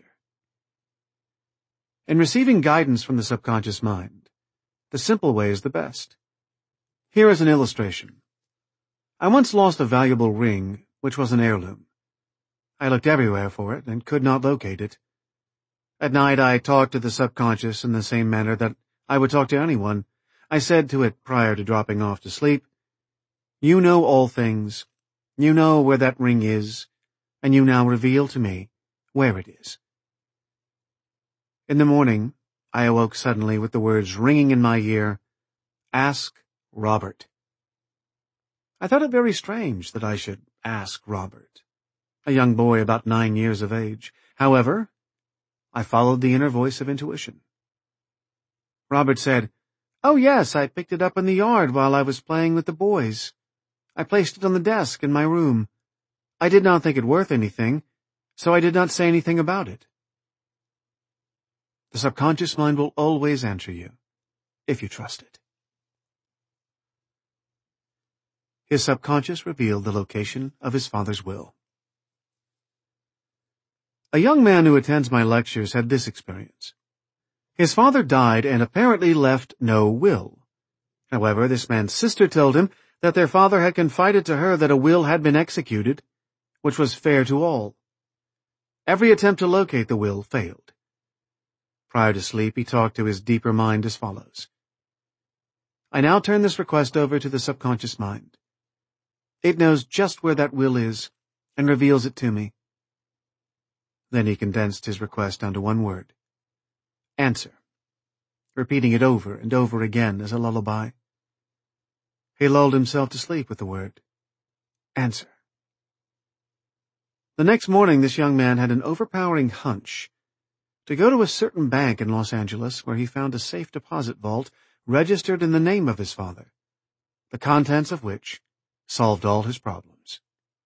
In receiving guidance from the subconscious mind, the simple way is the best. Here is an illustration. I once lost a valuable ring, which was an heirloom. I looked everywhere for it and could not locate it. At night I talked to the subconscious in the same manner that I would talk to anyone. I said to it prior to dropping off to sleep, "You know all things. You know where that ring is, and you now reveal to me where it is." In the morning, I awoke suddenly with the words ringing in my ear, "Ask Robert." I thought it very strange that I should ask Robert, a young boy about nine years of age. However, I followed the inner voice of intuition. Robert said, "Oh yes, I picked it up in the yard while I was playing with the boys. I placed it on the desk in my room. I did not think it worth anything, so I did not say anything about it." The subconscious mind will always answer you, if you trust it. His subconscious revealed the location of his father's will. A young man who attends my lectures had this experience. His father died and apparently left no will. However, this man's sister told him that their father had confided to her that a will had been executed, which was fair to all. Every attempt to locate the will failed. Prior to sleep, he talked to his deeper mind as follows. I now turn this request over to the subconscious mind. It knows just where that will is and reveals it to me. Then he condensed his request down to one word. Answer. Repeating it over and over again as a lullaby. He lulled himself to sleep with the word. Answer. The next morning, this young man had an overpowering hunch to go to a certain bank in Los Angeles where he found a safe deposit vault registered in the name of his father, the contents of which solved all his problems.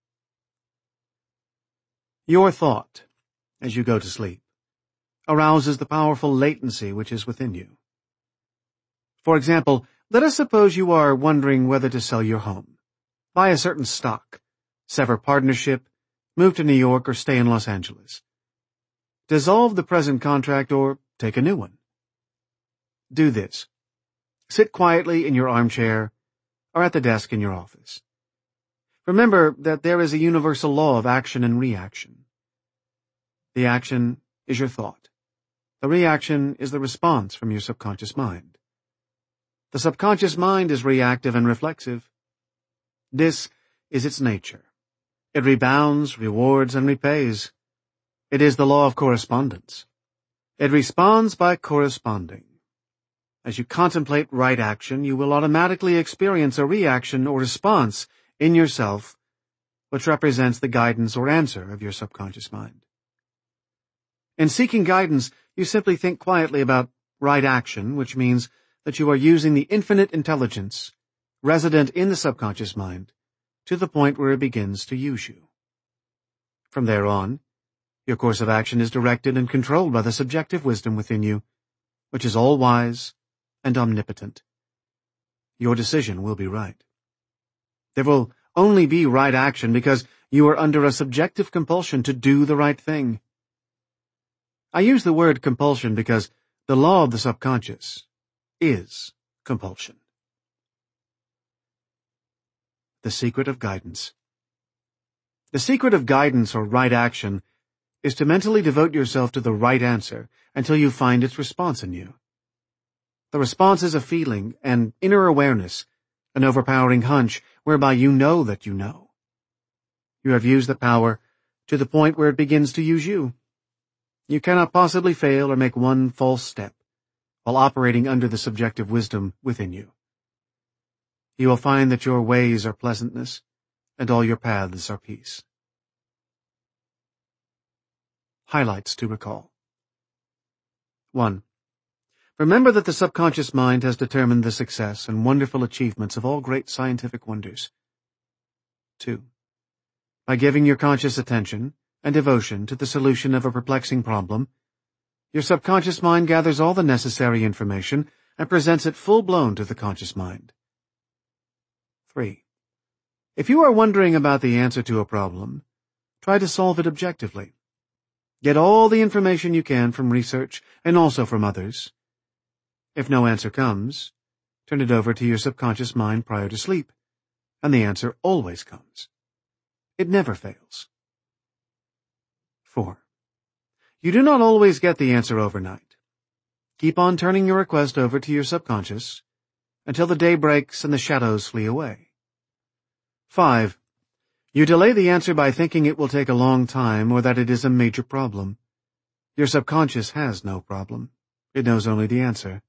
Your thought, as you go to sleep, arouses the powerful latency which is within you. For example, let us suppose you are wondering whether to sell your home, buy a certain stock, sever partnership, move to New York, or stay in Los Angeles. Dissolve the present contract or take a new one. Do this. Sit quietly in your armchair or at the desk in your office. Remember that there is a universal law of action and reaction. The action is your thought. The reaction is the response from your subconscious mind. The subconscious mind is reactive and reflexive. This is its nature. It rebounds, rewards, and repays. It is the law of correspondence. It responds by corresponding. As you contemplate right action, you will automatically experience a reaction or response in yourself, which represents the guidance or answer of your subconscious mind. In seeking guidance, you simply think quietly about right action, which means that you are using the infinite intelligence resident in the subconscious mind to the point where it begins to use you. From there on, your course of action is directed and controlled by the subjective wisdom within you, which is all-wise and omnipotent. Your decision will be right. There will only be right action because you are under a subjective compulsion to do the right thing. I use the word compulsion because the law of the subconscious is compulsion. The secret of guidance. The secret of guidance or right action is to mentally devote yourself to the right answer until you find its response in you. The response is a feeling, an inner awareness, an overpowering hunch whereby you know that you know. You have used the power to the point where it begins to use you. You cannot possibly fail or make one false step while operating under the subjective wisdom within you. You will find that your ways are pleasantness, and all your paths are peace. Highlights to recall. one. Remember that the subconscious mind has determined the success and wonderful achievements of all great scientific wonders. two. By giving your conscious attention and devotion to the solution of a perplexing problem, your subconscious mind gathers all the necessary information and presents it full-blown to the conscious mind. three. If you are wondering about the answer to a problem, try to solve it objectively. Get all the information you can from research and also from others. If no answer comes, turn it over to your subconscious mind prior to sleep, and the answer always comes. It never fails. four. You do not always get the answer overnight. Keep on turning your request over to your subconscious until the day breaks and the shadows flee away. five. You delay the answer by thinking it will take a long time or that it is a major problem. Your subconscious has no problem. It knows only the answer.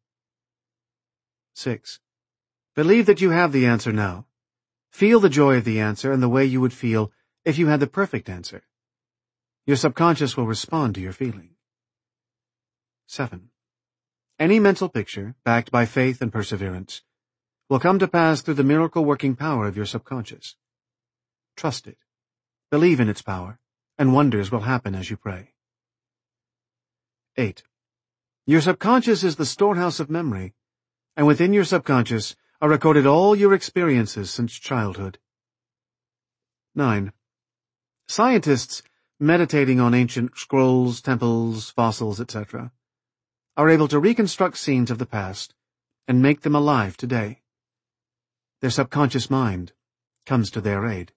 six. Believe that you have the answer now. Feel the joy of the answer and the way you would feel if you had the perfect answer. Your subconscious will respond to your feeling. seven. Any mental picture, backed by faith and perseverance, will come to pass through the miracle-working power of your subconscious. Trust it. Believe in its power, and wonders will happen as you pray. eight. Your subconscious is the storehouse of memory, and within your subconscious are recorded all your experiences since childhood. nine. Scientists, meditating on ancient scrolls, temples, fossils, et cetera, are able to reconstruct scenes of the past and make them alive today. Their subconscious mind comes to their aid.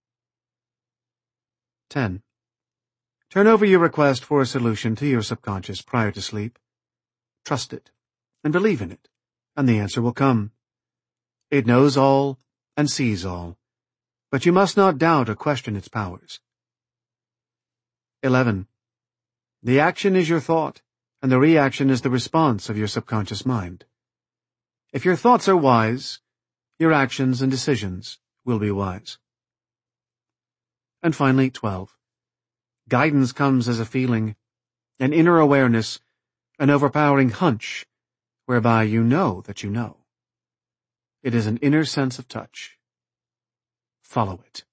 ten. Turn over your request for a solution to your subconscious prior to sleep. Trust it and believe in it, and the answer will come. It knows all and sees all. but you must not doubt or question its powers. eleven. The action is your thought, and the reaction is the response of your subconscious mind. If your thoughts are wise, your actions and decisions will be wise. And finally, twelve. Guidance comes as a feeling, an inner awareness, an overpowering hunch, whereby you know that you know. It is an inner sense of touch. Follow it.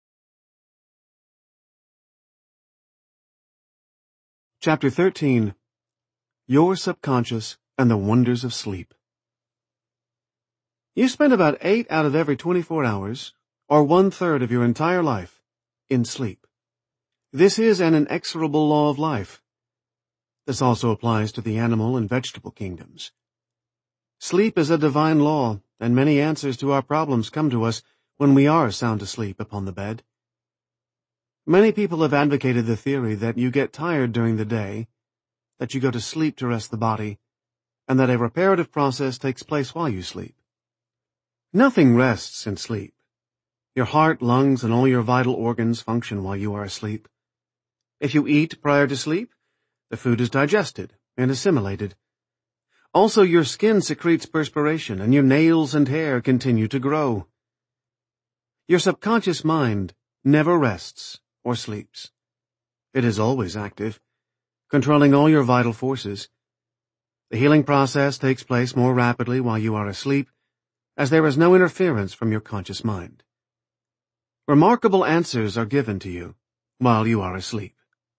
Chapter thirteen. Your Subconscious and the Wonders of Sleep. You spend about eight out of every twenty-four hours, or one-third of your entire life, in sleep. This is an inexorable law of life. This also applies to the animal and vegetable kingdoms. Sleep is a divine law, and many answers to our problems come to us when we are sound asleep upon the bed. Many people have advocated the theory that you get tired during the day, that you go to sleep to rest the body, and that a reparative process takes place while you sleep. Nothing rests in sleep. Your heart, lungs, and all your vital organs function while you are asleep. If you eat prior to sleep, the food is digested and assimilated. Also, your skin secretes perspiration, and your nails and hair continue to grow. Your subconscious mind never rests or sleeps. It is always active, controlling all your vital forces. The healing process takes place more rapidly while you are asleep, as there is no interference from your conscious mind. Remarkable answers are given to you while you are asleep.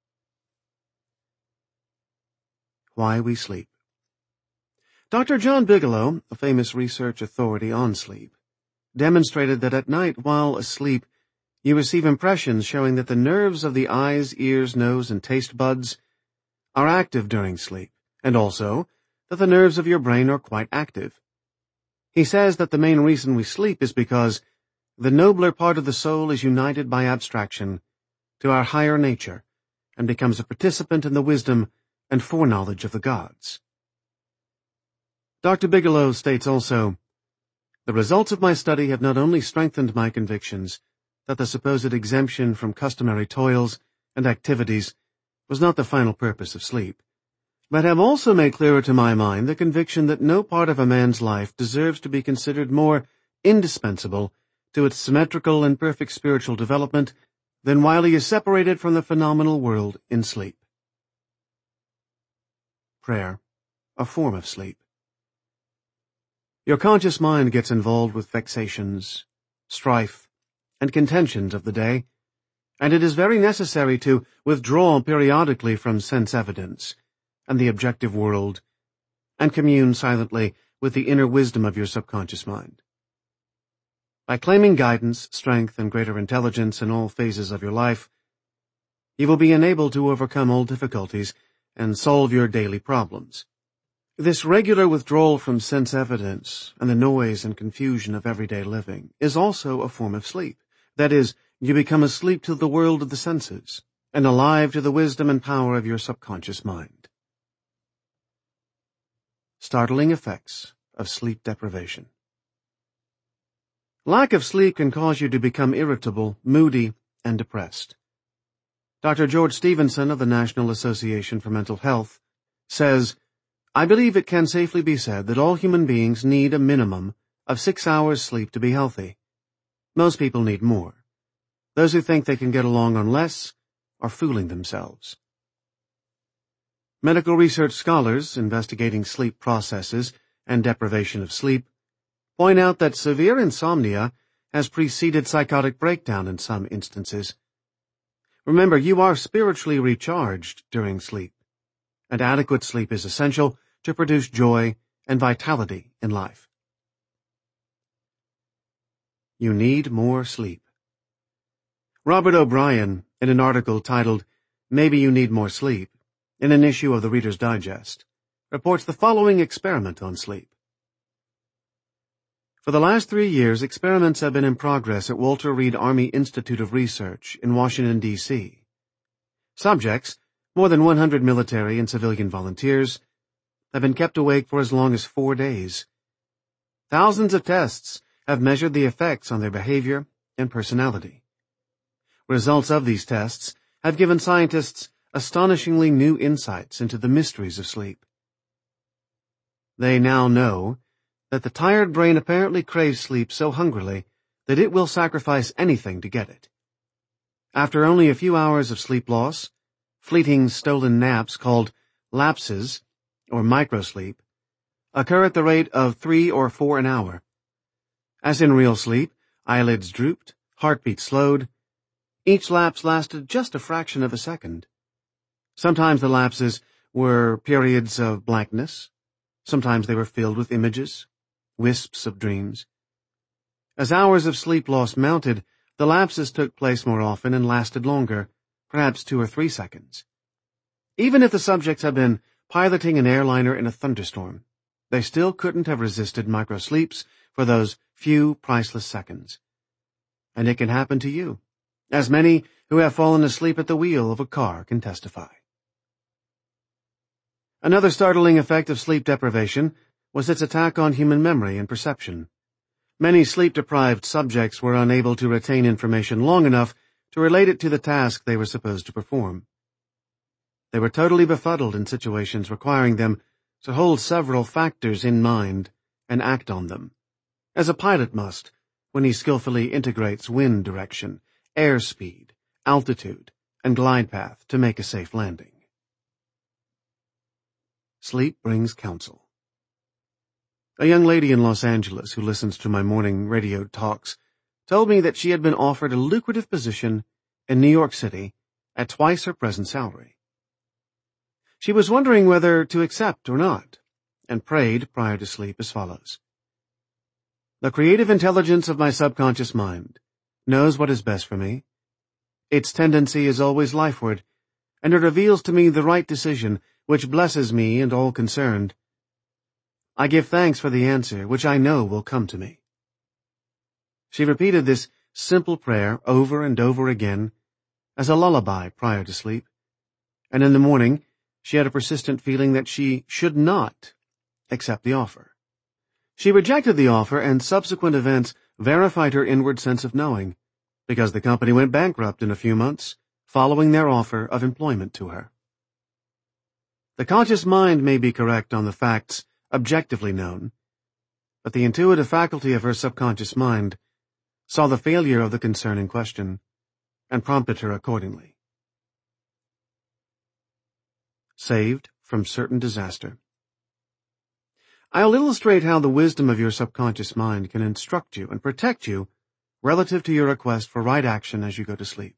Why we sleep. Doctor John Bigelow, a famous research authority on sleep, demonstrated that at night while asleep, you receive impressions showing that the nerves of the eyes, ears, nose, and taste buds are active during sleep, and also that the nerves of your brain are quite active. He says that the main reason we sleep is because the nobler part of the soul is united by abstraction to our higher nature and becomes a participant in the wisdom and foreknowledge of the gods. Doctor Bigelow states also, "The results of my study have not only strengthened my convictions that the supposed exemption from customary toils and activities was not the final purpose of sleep, but have also made clearer to my mind the conviction that no part of a man's life deserves to be considered more indispensable to its symmetrical and perfect spiritual development than while he is separated from the phenomenal world in sleep." Prayer, a form of sleep. Your conscious mind gets involved with vexations, strife, and contentions of the day, and it is very necessary to withdraw periodically from sense evidence and the objective world and commune silently with the inner wisdom of your subconscious mind. By claiming guidance, strength, and greater intelligence in all phases of your life, you will be enabled to overcome all difficulties and solve your daily problems. This regular withdrawal from sense evidence and the noise and confusion of everyday living is also a form of sleep. That is, you become asleep to the world of the senses and alive to the wisdom and power of your subconscious mind. Startling effects of sleep deprivation. Lack of sleep can cause you to become irritable, moody, and depressed. Doctor George Stevenson of the National Association for Mental Health says, "I believe it can safely be said that all human beings need a minimum of six hours sleep to be healthy. Most people need more. Those who think they can get along on less are fooling themselves." Medical research scholars investigating sleep processes and deprivation of sleep point out that severe insomnia has preceded psychotic breakdown in some instances. Remember, you are spiritually recharged during sleep, and adequate sleep is essential to produce joy and vitality in life. You need more sleep. Robert O'Brien, in an article titled, "Maybe You Need More Sleep," in an issue of the Reader's Digest, reports the following experiment on sleep. For the last three years, experiments have been in progress at Walter Reed Army Institute of Research in Washington, D C Subjects, more than one hundred military and civilian volunteers, have been kept awake for as long as four days. Thousands of tests have measured the effects on their behavior, and personality. Results of these tests have given scientists astonishingly new insights into the mysteries of sleep. They now know that the tired brain apparently craves sleep so hungrily that it will sacrifice anything to get it. After only a few hours of sleep loss, fleeting stolen naps called lapses, or microsleep, occur at the rate of three or four an hour. As in real sleep, eyelids drooped, heartbeat slowed. Each lapse lasted just a fraction of a second. Sometimes the lapses were periods of blankness. Sometimes they were filled with images, wisps of dreams. As hours of sleep loss mounted, the lapses took place more often and lasted longer, perhaps two or three seconds. Even if the subjects had been piloting an airliner in a thunderstorm, they still couldn't have resisted microsleeps for those few priceless seconds. And it can happen to you, as many who have fallen asleep at the wheel of a car can testify. Another startling effect of sleep deprivation was its attack on human memory and perception. Many sleep-deprived subjects were unable to retain information long enough to relate it to the task they were supposed to perform. They were totally befuddled in situations requiring them to hold several factors in mind and act on them, as a pilot must when he skillfully integrates wind direction, airspeed, altitude, and glide path to make a safe landing. Sleep brings counsel. A young lady in Los Angeles who listens to my morning radio talks told me that she had been offered a lucrative position in New York City at twice her present salary. She was wondering whether to accept or not, and prayed prior to sleep as follows. The creative intelligence of my subconscious mind knows what is best for me. Its tendency is always lifeward, and it reveals to me the right decision which blesses me and all concerned. I give thanks for the answer which I know will come to me. She repeated this simple prayer over and over again as a lullaby prior to sleep, and in the morning she had a persistent feeling that she should not accept the offer. She rejected the offer, and subsequent events verified her inward sense of knowing, because the company went bankrupt in a few months following their offer of employment to her. The conscious mind may be correct on the facts objectively known, but the intuitive faculty of her subconscious mind saw the failure of the concern in question and prompted her accordingly. Saved from certain disaster. I'll illustrate how the wisdom of your subconscious mind can instruct you and protect you relative to your request for right action as you go to sleep.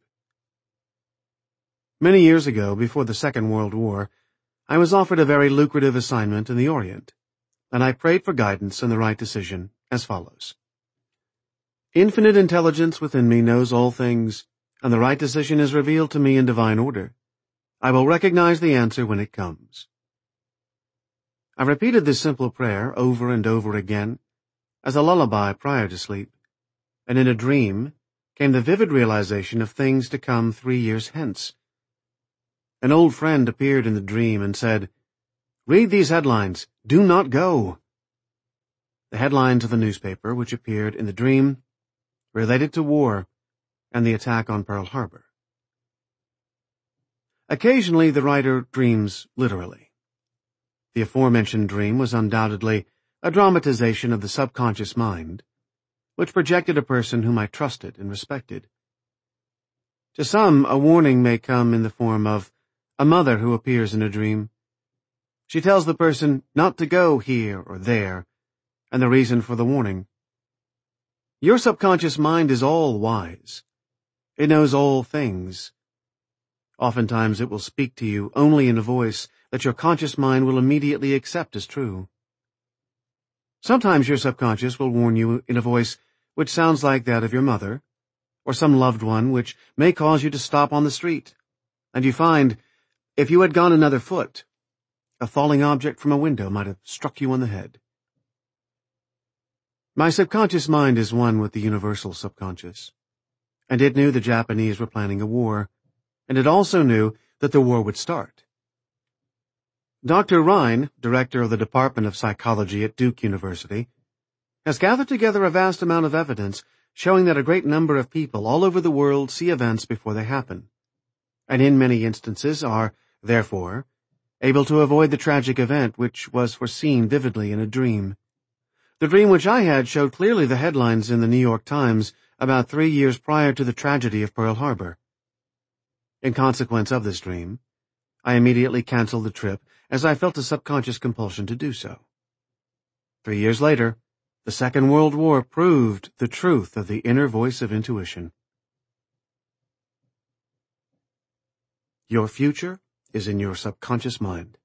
Many years ago, before the Second World War, I was offered a very lucrative assignment in the Orient, and I prayed for guidance and the right decision as follows. Infinite intelligence within me knows all things, and the right decision is revealed to me in divine order. I will recognize the answer when it comes. I repeated this simple prayer over and over again as a lullaby prior to sleep, and in a dream came the vivid realization of things to come three years hence. An old friend appeared in the dream and said, "Read these headlines. Do not go." The headlines of the newspaper, which appeared in the dream, related to war and the attack on Pearl Harbor. Occasionally the writer dreams literally. The aforementioned dream was undoubtedly a dramatization of the subconscious mind, which projected a person whom I trusted and respected. To some, a warning may come in the form of a mother who appears in a dream. She tells the person not to go here or there, and the reason for the warning. Your subconscious mind is all-wise. It knows all things. Oftentimes it will speak to you only in a voice that your conscious mind will immediately accept as true. Sometimes your subconscious will warn you in a voice which sounds like that of your mother, or some loved one, which may cause you to stop on the street, and you find, if you had gone another foot, a falling object from a window might have struck you on the head. My subconscious mind is one with the universal subconscious, and it knew the Japanese were planning a war, and it also knew that the war would start. Doctor Rhine, director of the Department of Psychology at Duke University, has gathered together a vast amount of evidence showing that a great number of people all over the world see events before they happen, and in many instances are, therefore, able to avoid the tragic event which was foreseen vividly in a dream. The dream which I had showed clearly the headlines in the New York Times about three years prior to the tragedy of Pearl Harbor. In consequence of this dream, I immediately canceled the trip as I felt a subconscious compulsion to do so. Three years later, the Second World War proved the truth of the inner voice of intuition. Your future is in your subconscious mind.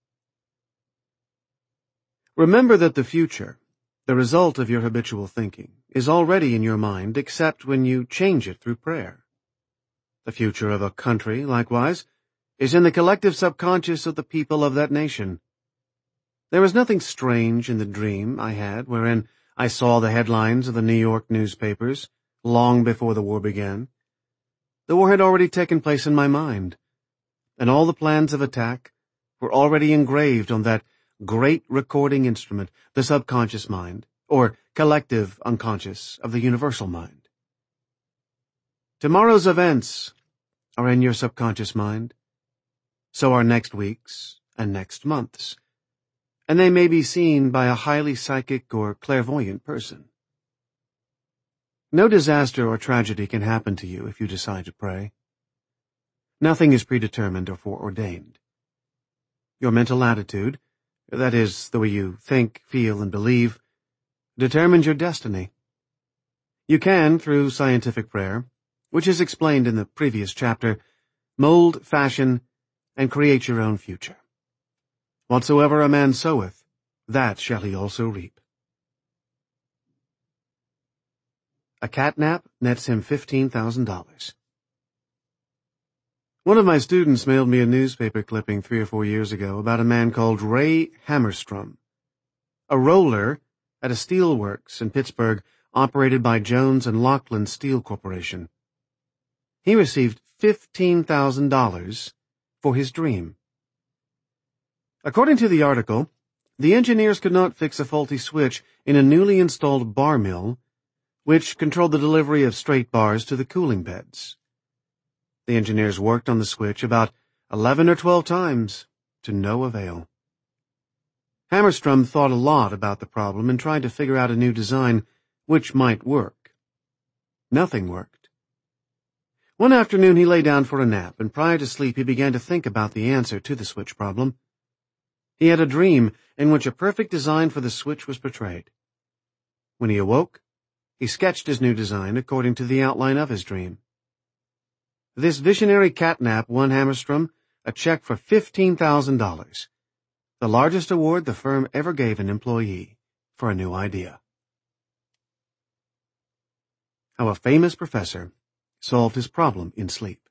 Remember that the future, the result of your habitual thinking, is already in your mind except when you change it through prayer. The future of a country, likewise, is in the collective subconscious of the people of that nation. There was nothing strange in the dream I had wherein I saw the headlines of the New York newspapers long before the war began. The war had already taken place in my mind, and all the plans of attack were already engraved on that great recording instrument, the subconscious mind, or collective unconscious of the universal mind. Tomorrow's events are in your subconscious mind. So are next week's and next month's, and they may be seen by a highly psychic or clairvoyant person. No disaster or tragedy can happen to you if you decide to pray. Nothing is predetermined or foreordained. Your mental attitude, that is, the way you think, feel, and believe, determines your destiny. You can, through scientific prayer, which is explained in the previous chapter, mold, fashion, and create your own future. Whatsoever a man soweth, that shall he also reap. A catnap nets him fifteen thousand dollars. One of my students mailed me a newspaper clipping three or four years ago about a man called Ray Hammerstrom, a roller at a steel works in Pittsburgh operated by Jones and Laughlin Steel Corporation. He received fifteen thousand dollars for his dream. According to the article, the engineers could not fix a faulty switch in a newly installed bar mill, which controlled the delivery of straight bars to the cooling beds. The engineers worked on the switch about eleven or twelve times, to no avail. Hammerstrom thought a lot about the problem and tried to figure out a new design which might work. Nothing worked. One afternoon he lay down for a nap, and prior to sleep he began to think about the answer to the switch problem. He had a dream in which a perfect design for the switch was portrayed. When he awoke, he sketched his new design according to the outline of his dream. This visionary catnap won Hammerstrom a check for fifteen thousand dollars, the largest award the firm ever gave an employee for a new idea. How a famous professor solved his problem in sleep.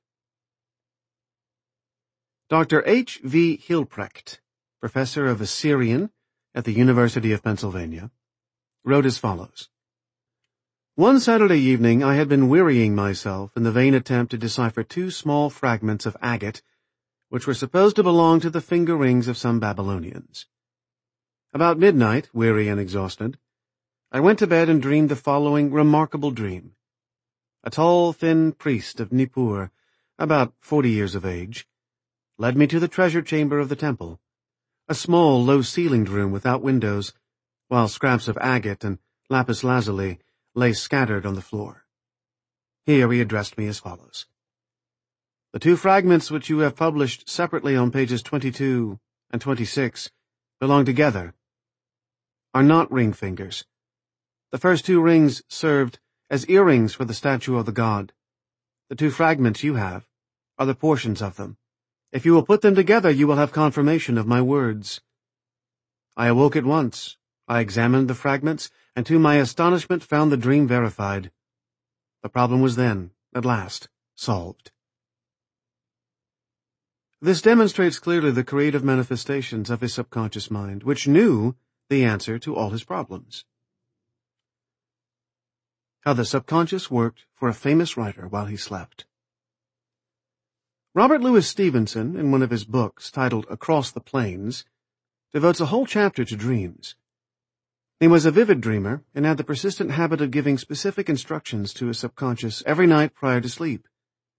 Doctor H V Hilprecht, professor of Assyrian at the University of Pennsylvania, wrote as follows. One Saturday evening I had been wearying myself in the vain attempt to decipher two small fragments of agate which were supposed to belong to the finger rings of some Babylonians. About midnight, weary and exhausted, I went to bed and dreamed the following remarkable dream. A tall, thin priest of Nippur, about forty years of age, led me to the treasure chamber of the temple, a small, low-ceilinged room without windows, while scraps of agate and lapis lazuli lay scattered on the floor. Here he addressed me as follows. The two fragments which you have published separately on pages twenty-two and twenty-six belong together, are not ring fingers. The first two rings served as earrings for the statue of the god. The two fragments you have are the portions of them. If you will put them together, you will have confirmation of my words. I awoke at once. I examined the fragments, and to my astonishment found the dream verified. The problem was then, at last, solved. This demonstrates clearly the creative manifestations of his subconscious mind, which knew the answer to all his problems. How the subconscious worked for a famous writer while he slept. Robert Louis Stevenson, in one of his books titled Across the Plains, devotes a whole chapter to dreams. He was a vivid dreamer and had the persistent habit of giving specific instructions to his subconscious every night prior to sleep.